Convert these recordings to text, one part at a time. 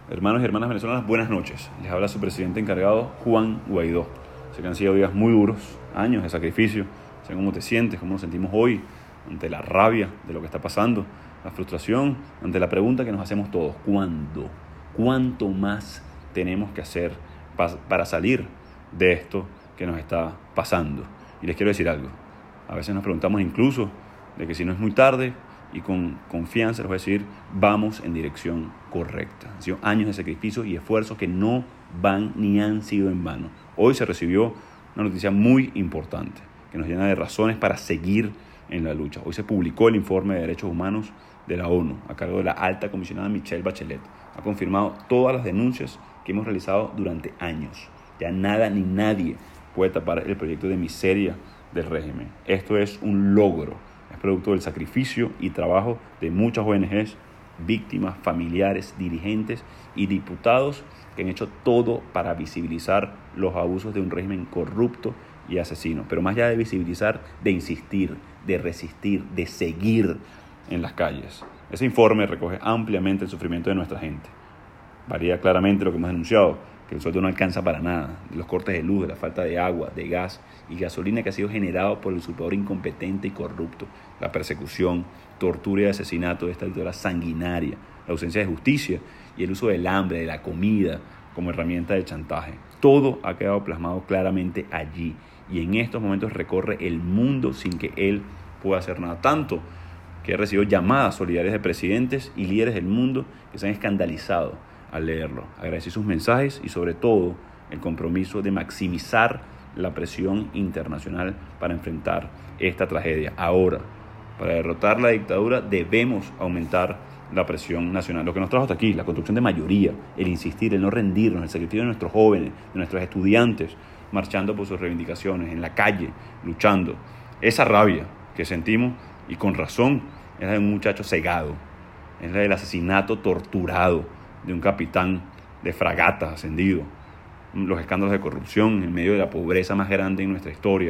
Hermanos y hermanas venezolanas, buenas noches. Les habla su presidente encargado, Juan Guaidó. Sé que han sido días muy duros, años de sacrificio. Sé cómo te sientes, cómo nos sentimos hoy ante la rabia de lo que está pasando, la frustración, ante la pregunta que nos hacemos todos: ¿cuándo? ¿Cuánto más tenemos que hacer para salir de esto que nos está pasando? Y les quiero decir algo. A veces nos preguntamos incluso de que si no es muy tarde, y con confianza les voy a decir, vamos en dirección correcta. Han sido años de sacrificio y esfuerzos que no van ni han sido en vano. Hoy se recibió una noticia muy importante que nos llena de razones para seguir en la lucha. Hoy se publicó el informe de derechos humanos de la ONU a cargo de la alta comisionada Michelle Bachelet. Ha confirmado todas las denuncias que hemos realizado durante años. Ya nada ni nadie puede tapar el proyecto de miseria del régimen. Esto es un logro. Es producto del sacrificio y trabajo de muchas ONGs, víctimas, familiares, dirigentes y diputados que han hecho todo para visibilizar los abusos de un régimen corrupto y asesino. Pero más allá de visibilizar, de insistir, de resistir, de seguir en las calles. Ese informe recoge ampliamente el sufrimiento de nuestra gente. Varía claramente lo que hemos denunciado, que el sueldo no alcanza para nada, de los cortes de luz, de la falta de agua, de gas y gasolina que ha sido generado por el usurpador incompetente y corrupto, la persecución, tortura y asesinato de esta dictadura sanguinaria, la ausencia de justicia y el uso del hambre, de la comida como herramienta de chantaje. Todo ha quedado plasmado claramente allí y en estos momentos recorre el mundo sin que él pueda hacer nada. Tanto que he recibido llamadas solidarias de presidentes y líderes del mundo que se han escandalizado al leerlo. Agradecí sus mensajes y sobre todo el compromiso de maximizar la presión internacional para enfrentar esta tragedia. Ahora, para derrotar la dictadura debemos aumentar la presión nacional. Lo que nos trajo hasta aquí, la construcción de mayoría, el insistir, el no rendirnos, el sacrificio de nuestros jóvenes, de nuestros estudiantes, marchando por sus reivindicaciones, en la calle, luchando. Esa rabia que sentimos, y con razón, es la de un muchacho cegado, es la del asesinato torturado de un capitán de fragatas ascendido, los escándalos de corrupción en medio de la pobreza más grande en nuestra historia,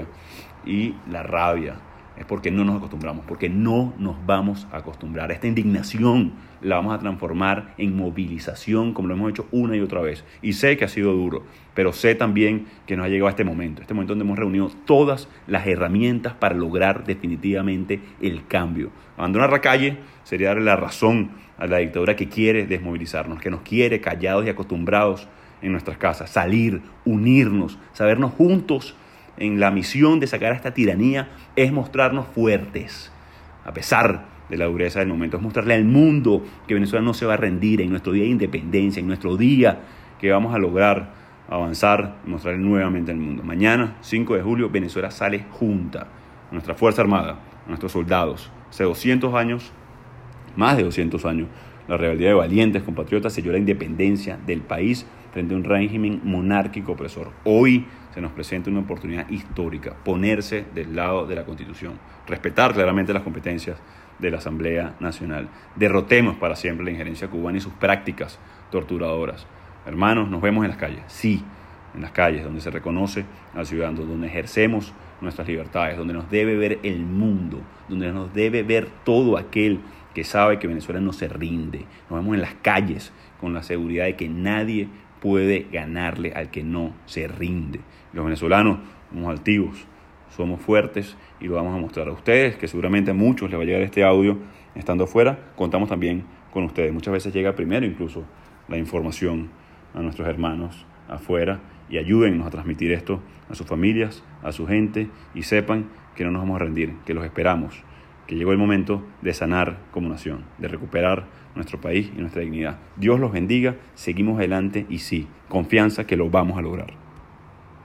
y la rabia es porque no nos acostumbramos, porque no nos vamos a acostumbrar. Esta indignación la vamos a transformar en movilización, como lo hemos hecho una y otra vez. Y sé que ha sido duro, pero sé también que nos ha llegado este momento donde hemos reunido todas las herramientas para lograr definitivamente el cambio. Abandonar la calle sería darle la razón a la dictadura que quiere desmovilizarnos, que nos quiere callados y acostumbrados en nuestras casas. Salir, unirnos, sabernos juntos en la misión de sacar a esta tiranía es mostrarnos fuertes, a pesar de la dureza del momento. Es mostrarle al mundo que Venezuela no se va a rendir en nuestro día de independencia, en nuestro día que vamos a lograr avanzar y mostrarle nuevamente al mundo. Mañana, 5 de julio, Venezuela sale junta. A nuestra Fuerza Armada, a nuestros soldados. Hace 200 años, más de 200 años, la rebeldía de valientes compatriotas selló la independencia del país frente a un régimen monárquico opresor. Hoy se nos presenta una oportunidad histórica: ponerse del lado de la Constitución, respetar claramente las competencias de la Asamblea Nacional. Derrotemos para siempre la injerencia cubana y sus prácticas torturadoras. Hermanos, nos vemos en las calles, sí, en las calles, donde se reconoce al ciudadano, donde ejercemos nuestras libertades, donde nos debe ver el mundo, donde nos debe ver todo aquel que sabe que Venezuela no se rinde. Nos vemos en las calles con la seguridad de que nadie puede ganarle al que no se rinde. Los venezolanos somos altivos, somos fuertes y lo vamos a mostrar a ustedes, que seguramente a muchos les va a llegar este audio estando afuera. Contamos también con ustedes. Muchas veces llega primero incluso la información a nuestros hermanos afuera, y ayúdennos a transmitir esto a sus familias, a su gente, y sepan que no nos vamos a rendir, que los esperamos, que llegó el momento de sanar como nación, de recuperar nuestro país y nuestra dignidad. Dios los bendiga, seguimos adelante y sí, confianza que lo vamos a lograr.